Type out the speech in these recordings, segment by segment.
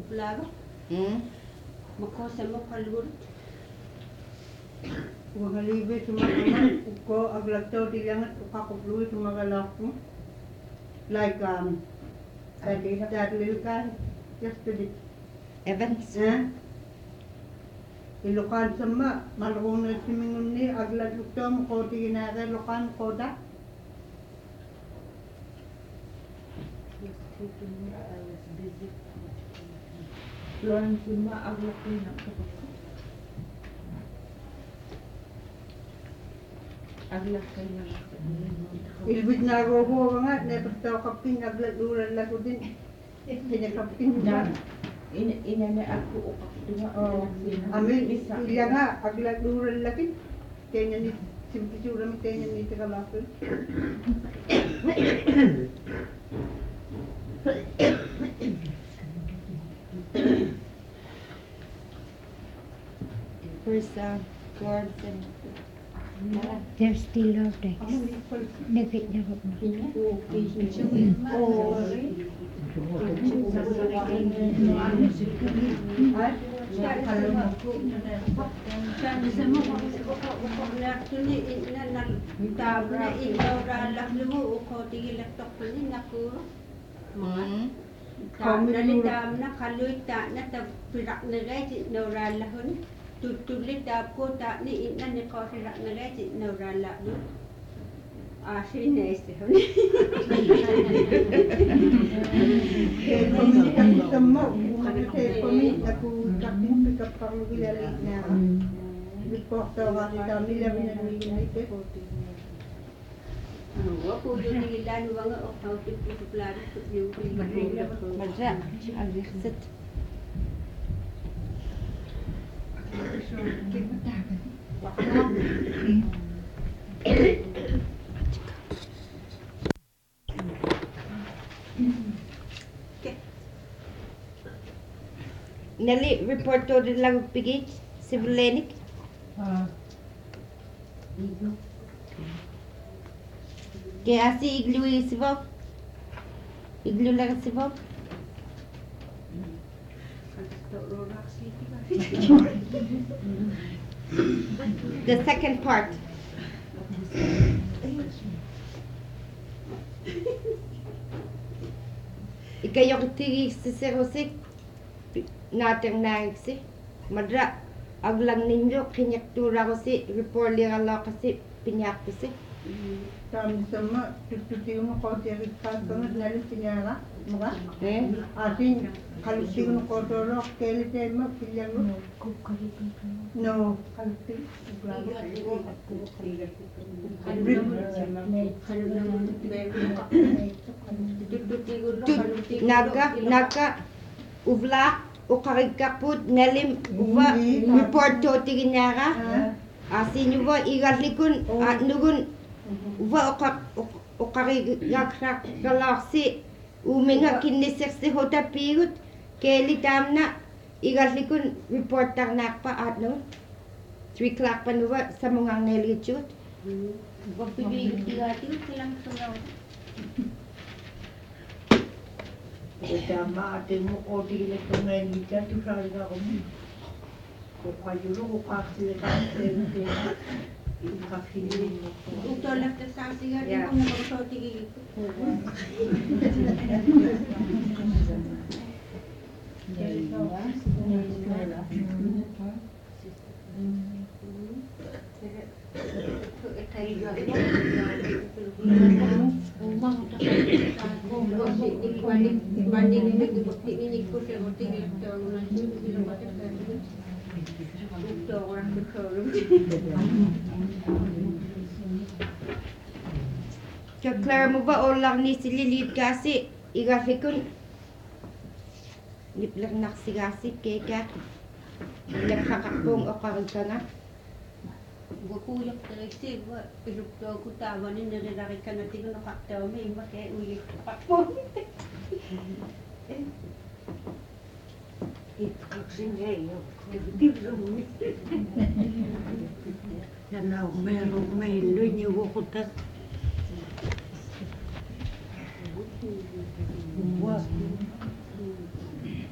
Plaro. Makosa mo kalurut. Wagalibe sumakalak ko aglagtaw dilangat ukakupluwi sumakalak ko. Like that little guy yesterday. Evans. Ilokan sama malung na simingon ni aglag luktaw mo ko ginaka lokan ko da. Florence Lima agak na agak kayo Ilbit na roho nga na pagtaw kapin aglag luran lago din. Pinakapin na. ina na ako ukaktunga Amin iya nga aglag luran lagi. Kaya ni simple sura mi kaya ni tagalapin. Where's Gordon? They're still out there. Nakit na ako na. Nalidam na kaluy ta na pirak na gaji naurala hun tutulit da ko ta ni ina ni ko pirak na gaji naurala nu asin na este hun Tama kasi kami aku kapin pick up pang gilali na report wa kita nila binanili ko. Ako doon nilan mga okaw tipo plano yung Madra. Agriset. Nelly report to the lago pigi Siblenik. Kaya si iglu sibok. Iglu lang sibok. The second part. Ikayo tigi sisirosik nating naiksi. Madra aglang ninyo kinyaktura ko si report lirala kasi pinyak ko si. Kami sama tututi mo ko tiya kan banget lalu pinyara mga Eh? asin kalusin mo ko dolo kaya tema pilyan mo no kalusin Naga uvla ukarigkaput nelim uva report to tiginyara asin uva igalikun nugun uva ukarigakrak galaksi uminga kiniseksi hota pigut keli tamna igalikun report tang nakpa at no 3 o'clock pa nuva sa mga nelichut Pagpibigit igati silang sunaw. Tama ate mo ko di na tungan ni ka tu sa ga ko ko kayo ko kasi ka Ito lang sa sigar di ko na magsotigig. Kaklar mo ba olang ni sililid kasi igafikun liplak naksigasi kaya nakakakpong o karagkana. Gukuyok terisi buat ilukto ko tawa ni nililaki ka na tingin nakaktaw may iba kaya uyik pa. Yana meron may lunyo ko ta.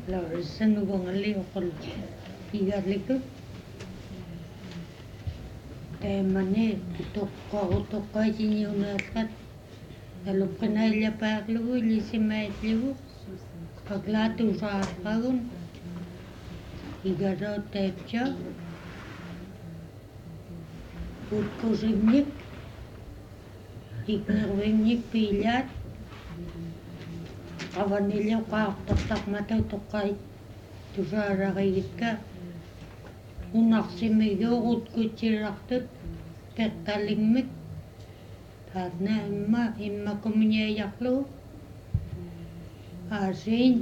la sanubangali okol igarliku mane tokka jini unalkat alupkana illa paaklugu lisimaitlugu paglatu saarqagun igaro tepcha utkusimnik iknerwingnik pilat avanilya qaartartarmata toqqai tusaararigitka unarsimigioqut kutsirartut pertalimmik taatna imma kommuniayarlu aasin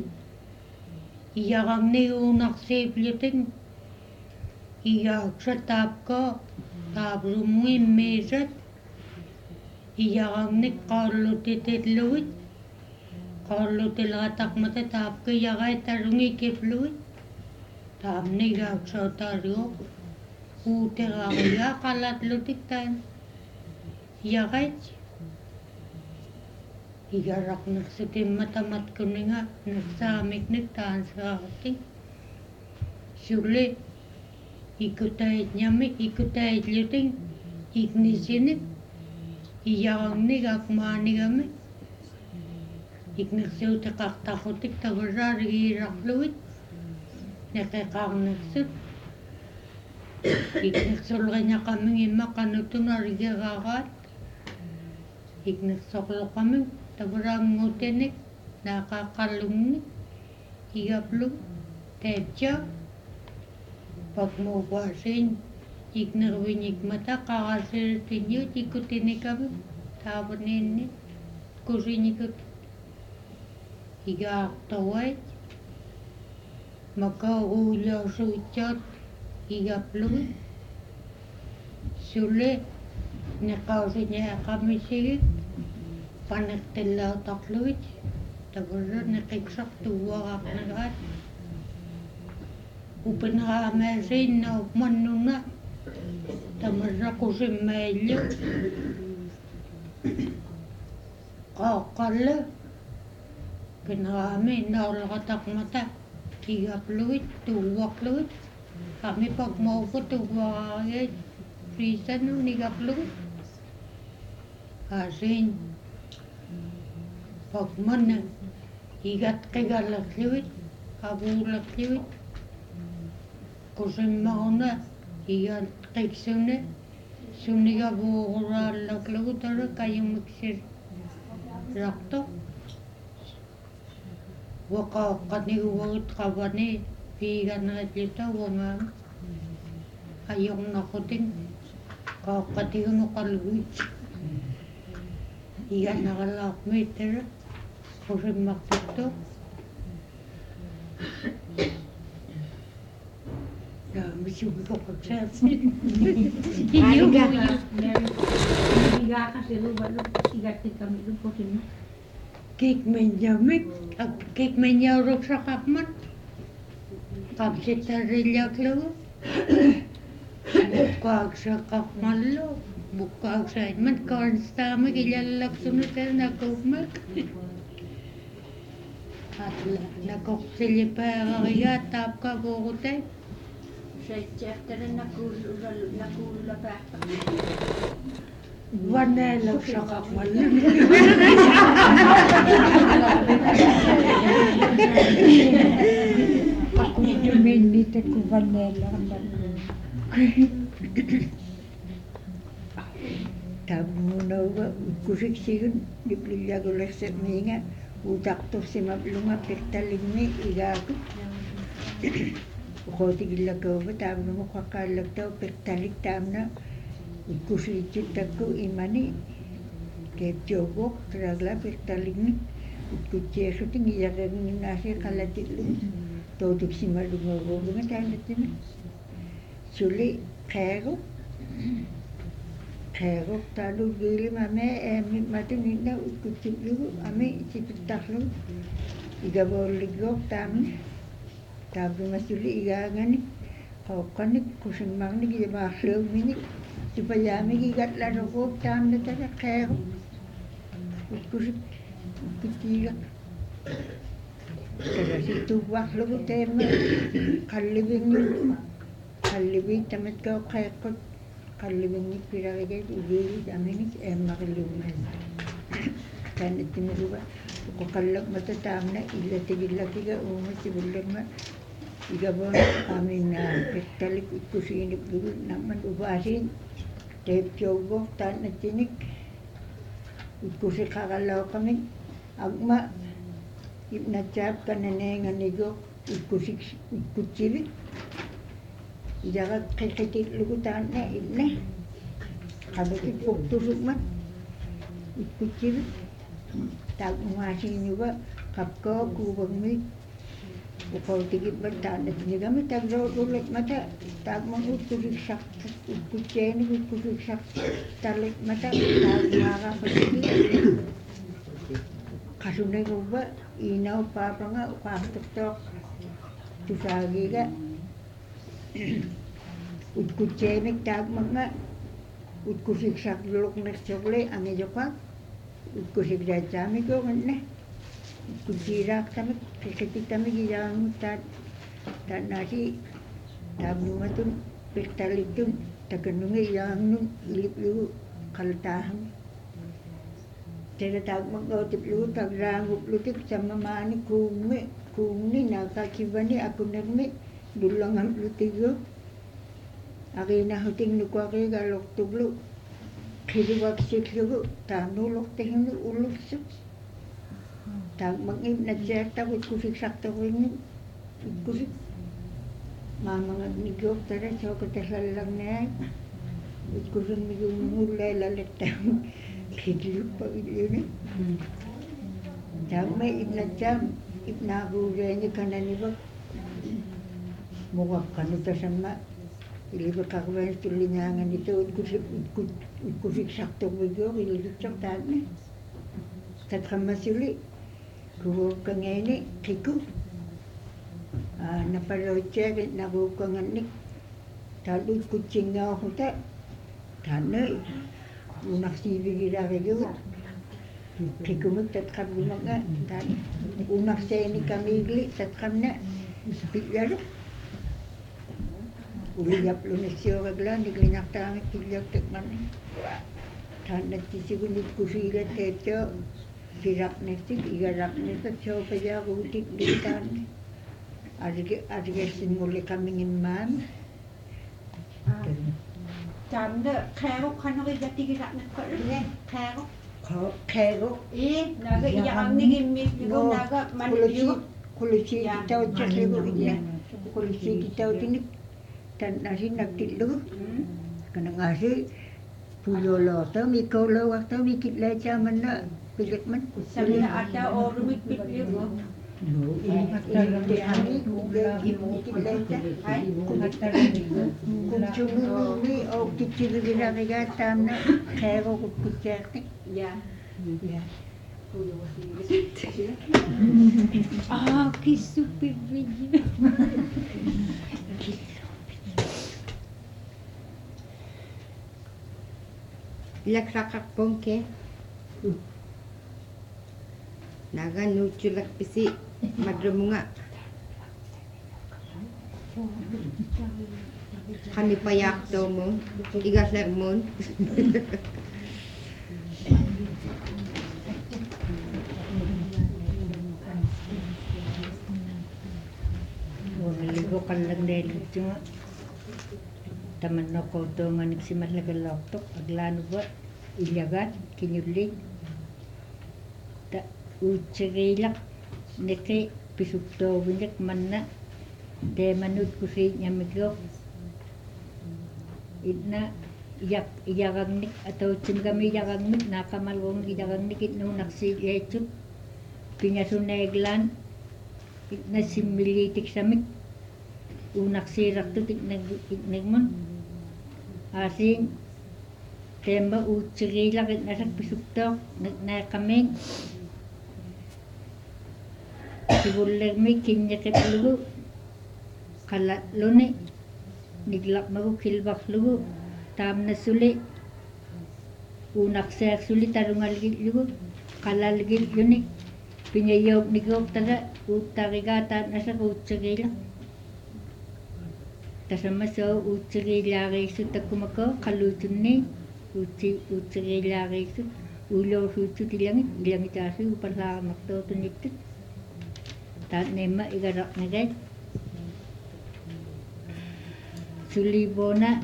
iyaramniguunarsiipliutin iyaaksa taapko taapsummuimmiisat iyaramnik qaallutitillugit qaallutilerataqmata taapka iyaraitarungikipluit taamnigaaksautaaliuq uuteraaria qalatlutik taan iyaqait igaraqnersutimmatamatkuniga nersaamiknik taanseraartik suli ikutaitlutin iknisinik iyarangnik akmaanigami iknersuutiqartarrutik tavaraarigiirarluit neqeqaarnersut iknersulriñaqaming imma qanutunarigeraaraat iknersorloqaming tavaraanguutinik naaqaaqqallungnik igaplu teepcha pakmuupaasiin iknerviñikmata qarasiritiñuut ikutinikami taavaniinni kusiñikut igaartawait makauuliorsuitsaat igapluit suli neqausiñaaqamisigik panertillautarluit tavara neqiksartuuaraarnagaat upeneraamaasiinnaup mannuna tamarraqusimmaillu qaaqqalla peneraami naulaqataqmata igapluit tuuarluit kami pakmaupu tuuaraariait riisanu nigapluit aasiin pakmana igatqigalerluit avuulerluit kusimmauna igatqiksune sunigavuuraallerlugu tara kayumiksirrartoq waqaaqqaniguugut qavani piiganeritluta uamaama ajornarrutin qaaqqatigunuqalluit iganaralaarmiit tara qusimmartuttuq misugiqoqaksaatsni kikmenjamik kikmenjauruksaqarmat qapsitarrillarlugu mukkaaksaqarmallu mukkaaksaaitmat kornstaamik ilallaksunuternakuummak atla nakorsillipaararigaat taapkavuurutai vaneelaksaqarmallu Minnitekku vaneella tamunauga kusiksigun liplillagulersermiinga utartorsimapluga pertaligmi igaakut uqootigillakauva taamnumu qaqqaallaktau pertalik taamna ikkusiitsuttakku imani keepjooguoq tragla pertaligmi ikkutsierrutin iyaqerninnaasi qallatillu tootuksimalungaguugunga taanattimi suli qeeruq taalulgiilimame matuninnau ikkutsullugu ami sipittarlugu igavoolligguoq taamni taaplumasuli igaangani qauqqanik kusimmarnik imaarluumminik supayaamik igatlanuquuq taamnatara qeeruq ikkusik ikkutiigaq Terasitu waktu tema kalibing tamat kau kekot kalibing piragay ugili amin makalumay kan itu merubah ko kalak mata tamna illa tiga umat sebelum iga bon amin petalik ikusin dulu naman ubasin tep jogo tan tinik ikusi kagalaw kami agma Ibnacap kananengan nigo ikutsibik jaga kekekit lugutan na ibne kabut ipuktusuk man ikutsibik tag umasin juga kapko kubang mi ukaw tigit bantan at nigami tag ulit mata tag mangutusik sak ikutsenik ikutusik sak talit mata tag makakasigit kasunay ko ba inaw papa nga ukaktok tusagi ka utkutsenik tagmak nga utkusik saklok na sokle ang iyo ka utkusik dajami ko nga utkusirak tamik kikitik tamik iyang tad nasi tabnumatun piktalitun taganungi iyang nun ilip-liw kaltahan Tera tag mag-otip lu tag rangup lutik sa mamani kumi nakakibani ako nagmi dulangan lutigo aki na huting nuko aki galok tuglu kiriwag siklugo tanulok tihin uluk su tag mag-im na certa kusik sakta wini kusik mamangag nigok tara so katasalang na kusik nigong mulay lalitang Kidlup pa yun Jam may ibnajam ibnagurenya kananiba muwak kanuta sama iliba kakwen tulinyangan itu utkusik sakto bigo ilibik tani tatkamasuli kuwo kangeni kiku naparoche nabukanganik talut kucingau huta tane unak sibi gira kayu kikumuk tatkam gumaga tan unak seni kamigli tatkam na pigyaro uliyap lunesyo kaglan diglinyak tang pilyak tekman tan nagtisigunit kusiga techo girak nestik igarak nestik so paya kutik ditan arge sinmuli kamingin man Jamda kero kano kay jati kita nakar kero kero naga iyang nigimik nigo naga manligo kulisi kita cakligo inya kulisi kita tinik tan nasi nagtilo kana ngasi pulolo ta mikolo waktu mikit leca mana pilit man samina ada orumit pitligo no ini hari mikit leca ay kuncungi o kicil gira tamna kero kucakti ya que super brilho. Lakrakak pongke. Naga nuculak pisi madrumunga. Kami payak daw mo. Igasler mo. Ligo kan lang dahil cuma taman na ko to manik si malagaloktok aglano ba ilyagat kinyulig ta utsagilak neke pisukto winyak manna de manut kusi nyamigo idna iyagagnik atau cimgami iyagagnik nakamalwong iyagagnik itno naksi lechup pinyasuneglan itna similitik samik unak sirak tu tiknagmon asing temba utsirila kit nasak pisukto na kaming sibulag mi kinya kit lugu kalat luni niglak magu kilbak lugu tam na suli unak sirak suli tarungal git lugu kalal git luni Pinayok ni Gok tada utarigata nasa utsagila. Tasama so utsagila resu takumako kalutuni utsagila resu ulo sutu dilangit asu upala makto tunitut. Tat nema igarak nagay. Sulibona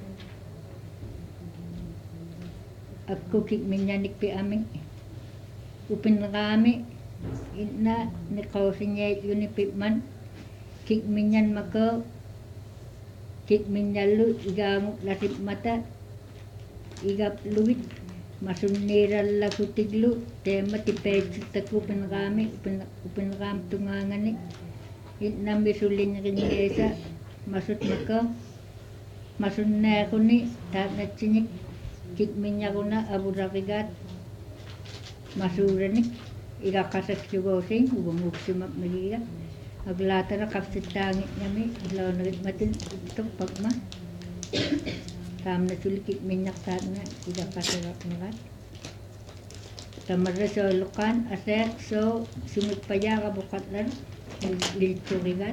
ako kikminyanik pi aming upin kami ina nekausinya unipipman kikminyan mako kikminyalu igang lasip mata igap luwit masunniral la kutiglu tema tipej taku upin kami tungangani ina misulin rinesa masut mako masunna ko ni tatnachinik kikminya ko na aburakigat masuranik ikakasak sigosing umuksimap magiga aglata na kapsitangit nyami ilaw na matin itong pagma tam na sulikik minyak taat na ikakasak nagat tamara sa lukan asek so sumit paya kabukat lan lilturigat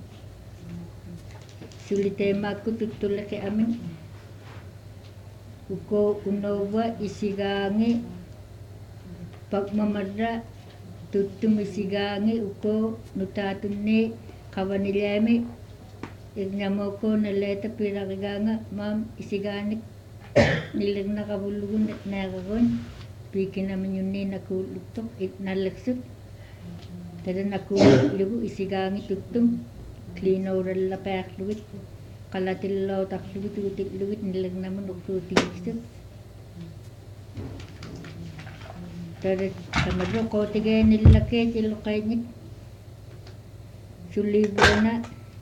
sulitema ko tutulak kay amin uko unowa isigangi pagmamadra tutum isigangi uko nutatunni kawanilemi ignamo ko naleta pirakiganga mam isiganik nilag nakabulugon at nakagon pikin naman yun ni nakuluktok it nalaksot tada nakulugo isigangi tutum klinoral la pekluit kalatilaw takluit utikluit nilag naman uksutikisot tada tamadro ko tigay nilaki tilukay niya sulibo na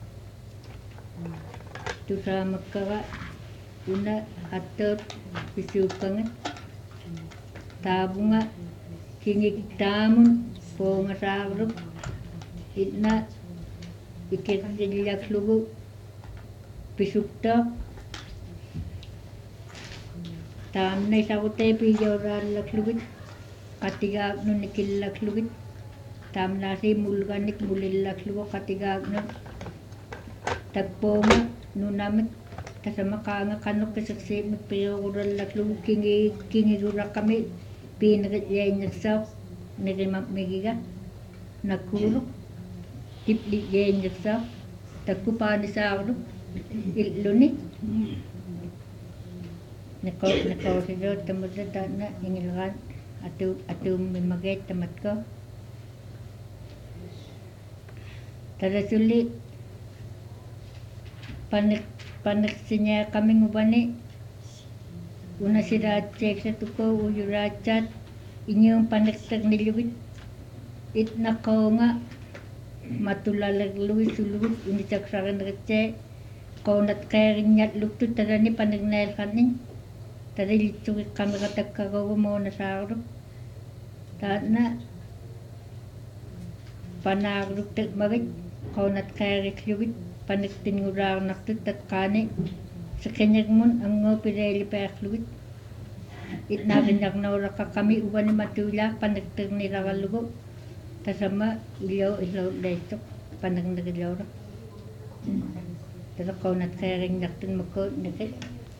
tusa magkaka una atot isukangat tabo nga kingiktamon po nga sagrop itna ikirtilyak lugo pisukta tam na isakote pijoran laklugit katigag no nikillak lugit tam nasi mulganik mulillak lugo katigag no tagpo nga nunamit kasama ka nga kanok kasaksi magpiyokural laklugo kingigura kami pinagayay nagsaw nagimap migiga nagkulok tipli gay nagsaw tagpupani sa ako iluni nakaw siya tamadata na ingilgan atu mimagay tamat ko tada suli panik sinya kami ngubani una sira cek sa tuko uyurachat inyong panik tag nilubit it nakaw nga matulalag luwit suluwit ini saksakan rece kau nat kaya nyat luktu tada ni panagnail kanin tada litsuki kami katagkagawa mo na sarap tada na panaruk tagmarit kau nat kaya rikluwit panik tingurar naktu tatkani sa kanyag mon ang ngo pireli pekluwit it narinag na ora ka kami uwan ni matula panagtag nirakalugo tasama ilaw dito panagnagilaw ra tada kau nat kaya ring naktun mako nakit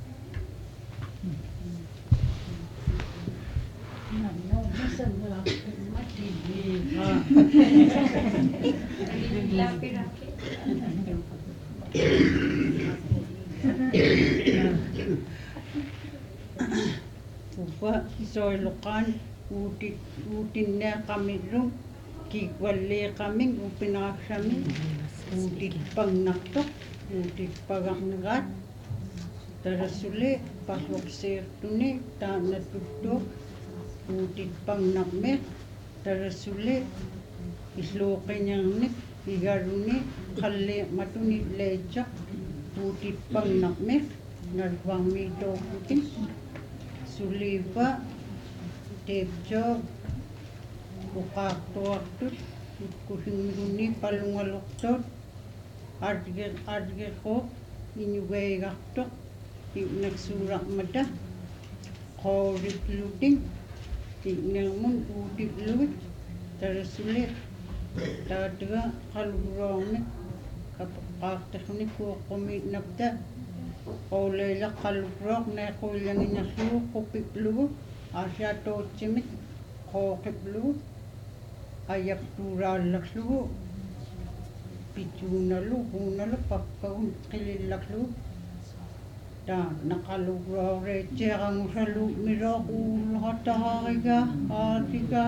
Upa isoilukan utin na kami rin kikwali kami upinakasami utit pang naktok utit pagangnagat tarasuli pakwakser tuni ta natuttok utit pang nakmet tarasuli isloke niyang nik igaruni kalli matunit lechak utit pang nakmet narwang mito putin sulipa tepjo ukaktuaktut kusingruni palungaloktot adge ko inyugay gaktok nagsurak mata korit luting tignan mo utit luwit Tarasuli taatiga qalurroorni qaartarni kuoqqumi napta qooleila qalurroor neequillanginerlugu qupiplugu aasiatootsimit qooqiplugu ajaptuuraallarlugu pituunalu huunalu pappagun qilillarlugu taa naqalurrooreetiaqangusalu mirooquulleqataraariga aatiga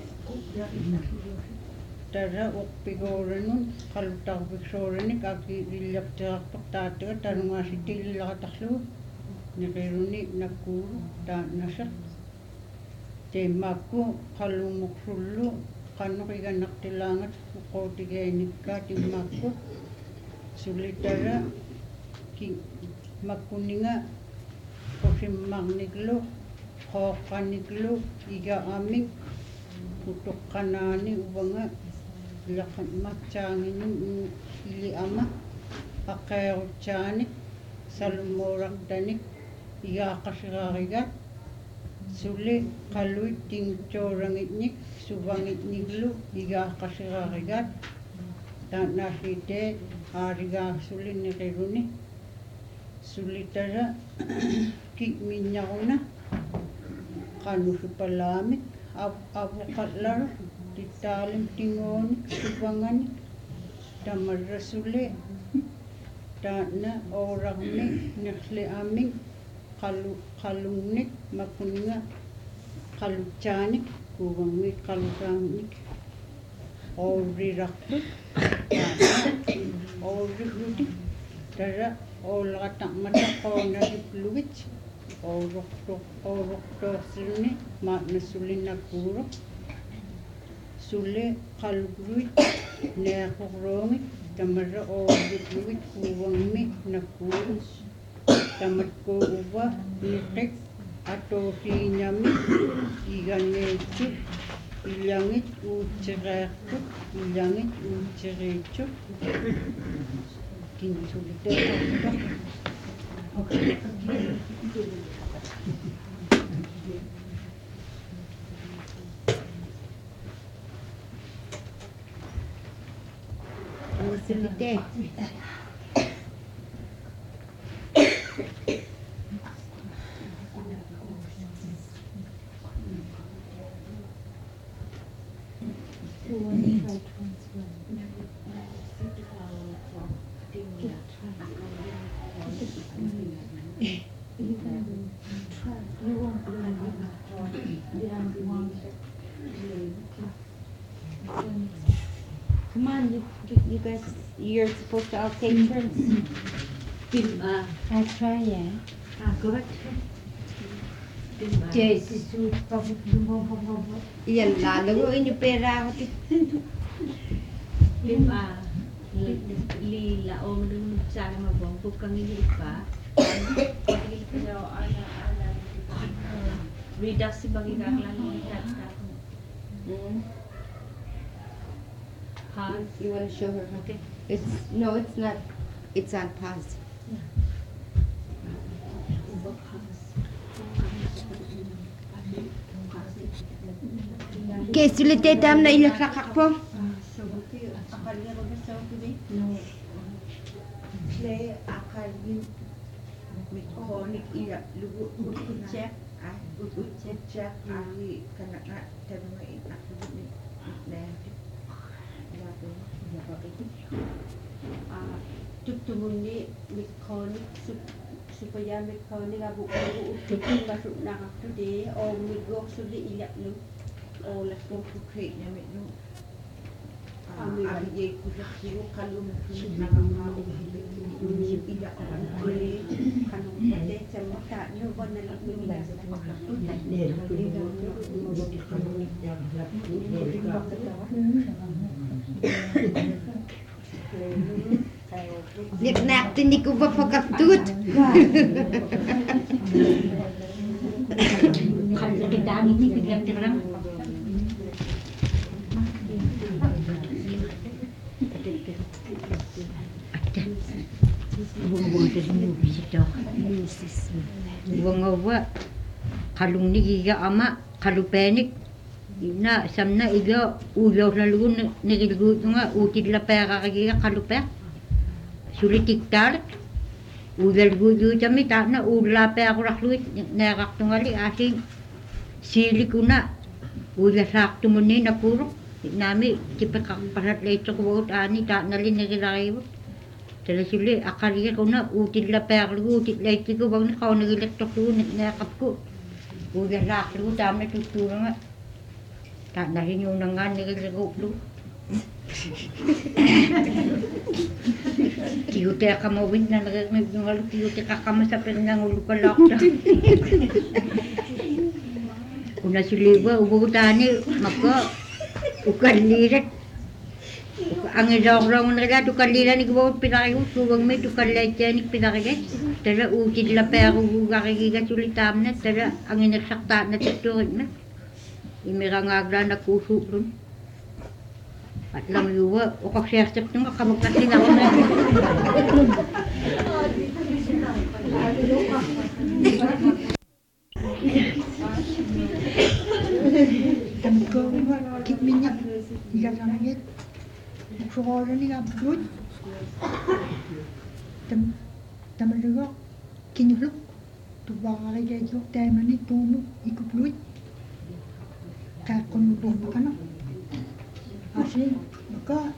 tara uqpigooranun qalutarviksoораник акииллаптерарпер таатага танунгааситиллиларатарлугу неқируни наккуулу тааннасеқ теммаакку қалуммуксуллу qannuqiganartilaangat uqootигааниккаа тиммаакку сулитара ки маккуннинга qussimmarniklu qooqqanniklu igaamik utoqqanaani uvanga ilaqammatsaanginun iliama aqeerutsaani salummoorartanik igaaqasiraarigat suli qaluit tingtoorangitnik suvangitniklu igaaqasiraarigat taannaasiite aarigaasuli neqiruni sulitara ki'minnaruna qanusupalaamik avuqallaru tittaalim tingoonik suvanganik tamarrasuli taanna oorarmi nerliamik qalungnik makuninga qalutsaanik kuvanngit qalutaamnik oorrirarput oorrihutik tara oolaqatarmata qoonaliplugit oorortoorsilni maatnassulinakkuuro sulle qalugruit neaqorroongit tamarra oorriplugit kuuvangmi nakkuuro tamatkuuva niqik atootiiñami iganeitsut illangit uutsireerput illangit uutsiriitsut kinsuliteerarpa Sulite. Come on, you guys, you're supposed to all take turns. I try, yeah. Good. Yes. Yan, lalaguin yung pera ko. Lila o madunod sa akin mabang kung hindi pa. Reduce bagi kaklan mo You want to show her? Okay. No, it's not. It's on pause. Okay, sulite tam na ilakakak po. Sabuti akalnya roda sabuti le akalnya mikonik iya lugu ucek ucek ali kana tanunga aku ni tutunguni mikonik supaya mikonik abu tutung masuk nak tu de o migok sudi ilak lu o las kong kukrinya menu Abi kusiru kalung nangangaw ida kuli kanung pate semata no bona lang mila Lik nak tini ko ba pagkatut? Kalau kita ini kita terang. Bunga kalung ni giga ama kalupenik ina samna iga ulo lalu nigilgu nga util la pera kagiga kaluper sulitik tar udal gudu jami ta na ula pera rakluit nerak tungali asin silikuna uda sak tumuni na puro nami tipek parat leito ko ani ta nali nigilaibu tela suli akaliga kuna util la pera lu util leito ko bang na kau nigilek to ku nekap ko uda rak lu ta me tuturanga tak nahin yung nangan nilagop lu. Tiyute ka mawin na nagagawa tiyute ka kama sa pinangulo ka lockdown. Kuna suliwa ubutani maka ukalirat. Ang irong nila tukalira ni gawin pinakiyo subang may tukaletya ni pinakiyo. Tara utid la pero ugakiga sulitam na tara ang inaksakta na tuturin na. Imirangagla na kuso doon. At lang yuwa, o kaksiyasip nyo nga kamagkasin ako na. Damit ko, kit minyak, ilalangit. Magsukoro ni Abdul. Tamalaga, kinuhlok. Tubakay kayo yung tema ni Tuno, ikupluit. Kaya kunubong ka na. Kasi, maka,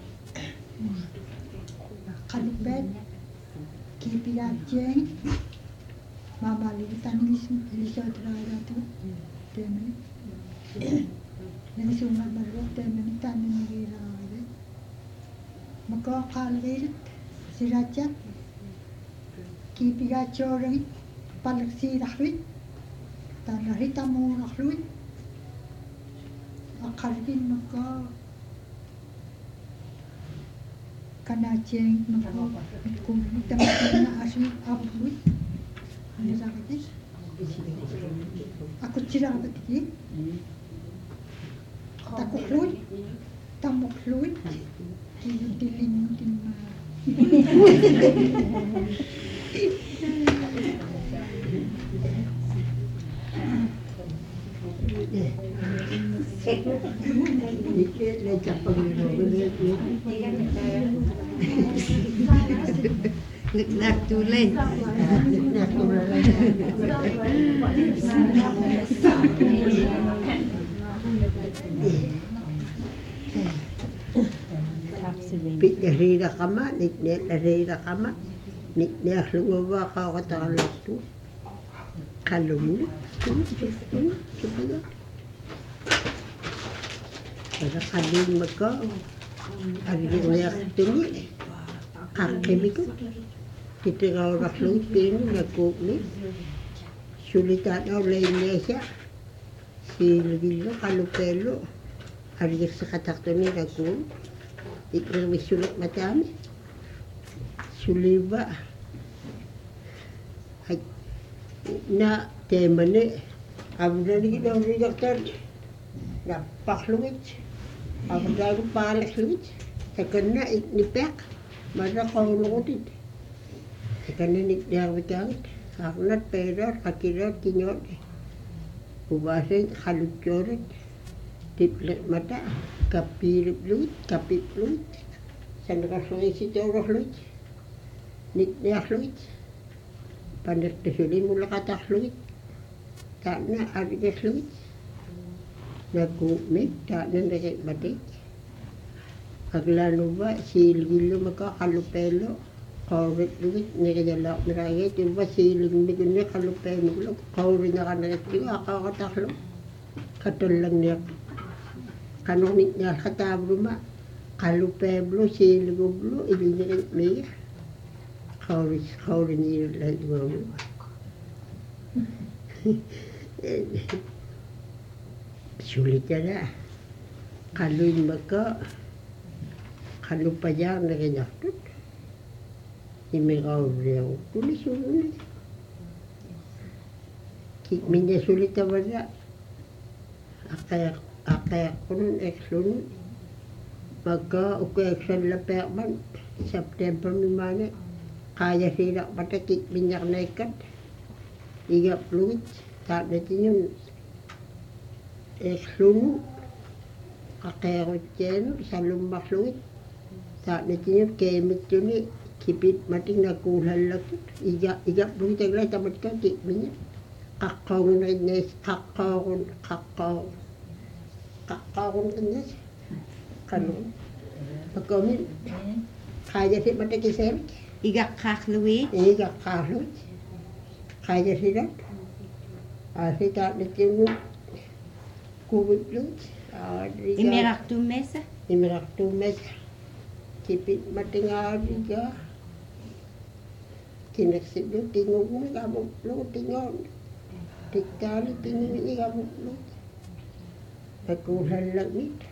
kalupet, kipilatjeng, mamalitan liso traya to, temen. Yang sungai baru temen tanin ngira ada. Maka kalit, sirajat, kipilatjeng, palaksi rahwit, tanah hitamu rahwit. Akarvin maka kanaceng maka kung tamang na asin abut ano sa akin ako sila abati takukluit tamukluit dilin din ma Nak tulen. Pit rira kama, nikne rira kama, nikne luwa ka katalak tu. Kalung tu, Ada kalung maka, ada yang tu ni, kami tu, kita kalau rakyat pin nak ni, sulitan oleh Indonesia, si lagi kalau perlu, ada yang sekatak tu ni nak ikut sulit macam suliba, na tema ni, abang ni kita orang doktor, na paklungit. Ako dago palas luit, takana nipek, mara kaulutit. Takana nipek ako nat pera, kakira, kinyon. Ubasin, halutyorit, tiplet mata, kapirip luit, kapip luit. Sanakasulit si Toro luit, nikniak luit. Panagtasulin mula katak luit, takna arigas luit. Nagkumit, tak na nakikmatik. Aglano ba, siligilo makakalupelo. Kaurit luwit, nakayalak marayat. Yung ba silig nito niya kalupelo. Kaurit na kanakit, akakataklo. Katulang niya. Kanonit niya katablo ma. Kalupelo, siligoblo, ilinyarit niya. Kaurit niya lang mo. Sulit na. Kaluin maka, kalupayang na kanyakot. Imikaw riyaw. Tulis. Kikmin niya sulit na wala. Akayak ko nun, ex-lunod. Maka, uko-exan lapyak man. September ni mana. Kaya sinak pata kikmin niya kanaikat. Igap luwit. Tak natin yun. Ex-lunod. Kakeerutjeenu salummarlugit taanatiniut keemittuni kipit matinga kuullallakut igaplugitakla tamatkati minni qaqqaunginnes qaqqaarun innes kanun pakomin kaajasit matakiseerit Igaqqaarluit. igaqqaarlut kaajasirat asitaanatinu kuvitlut Imirartummesa. imirartummesa kipit matingaariga kinaksidlu tingungmi kamuplu tingon tikkaali tingumi kamuplu pakuullallagit